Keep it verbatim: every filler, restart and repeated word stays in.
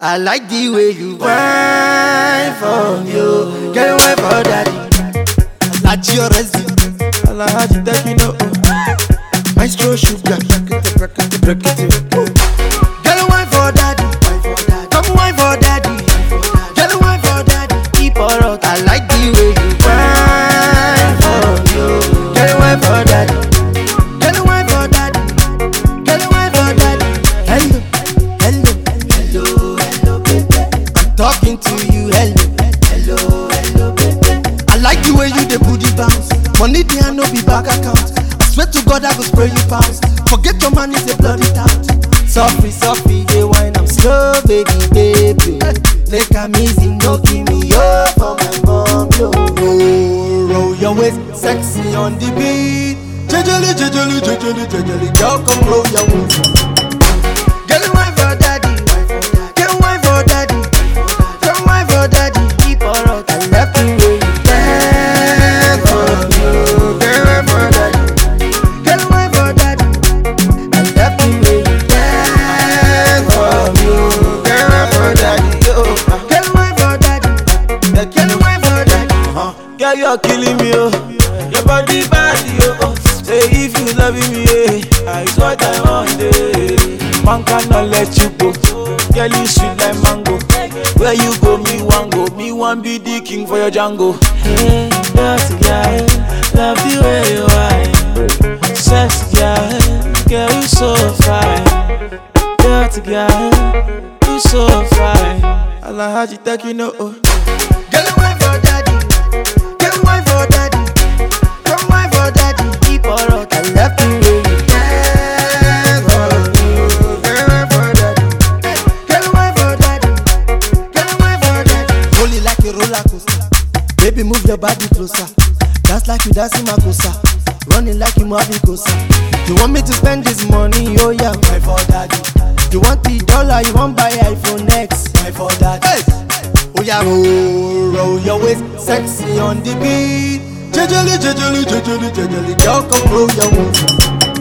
I like the way you whine for me, oh. Girl, wine for daddy. I like your resin. I like how you take me, no. Maestro sugar, break it, break it. Girl, wine for daddy. Come wine for daddy. Girl, wine for daddy. Keep her out. I like the way you whine for me, oh. Girl, wine for daddy. Girl, wine for daddy. Girl, wine for daddy. Hello, hello, hello, hello, baby. I'm talking to you, hello, hello, hello, baby. I like the way you the booty bounce. Money there no be back account. I swear to God I go spray you pounds. Forget your man is a bloody out. Softly, softly, they wine I'm slow, baby, baby. Take a easy, no give me up for my mom, no. Roll, roll your waist, sexy on the beat. Jejely, jejely, jejely, jejely, girl come roll your waist. Girl wine for daddy, girl wine for daddy, girl wine for daddy. Keep her out, I love the way you dance for you. Girl wine for daddy, girl wine for daddy. I love the way you dance for you. Girl wine for daddy, yo. Girl wine for daddy, girl wine for daddy. Girl you're killing me, oh. Your body bad, yo. Say if you love me, yeah, it's what I want, yeah. Man cannot let you go. Girl, you sweet like mango. Where you go, me want go. Me want be the king for your Django. Hey, dirty girl, love the way you are. Sexy girl, girl, you so fine. Dirty girl, you so fine. I like how you take it, no. Girl, wine for daddy. Girl, wine for daddy. Come wine for daddy. Keep her out. I love the way you dance for you. Girl, wine for daddy. Girl, wine for daddy. Girl, wine for daddy. Roll it like a roller coaster. Baby, move your body closer. Dance like you dancing Makosa. Running like you Mavi Kosa. You want me to spend this money? Oh yeah, wine for daddy. You want the dollar? You want buy iPhone X? Wine for daddy. Hey. Oh yeah, roll, roll your waist, sexy on the beat. Jejely, jejely, jejely, jejely, girl come roll your waist.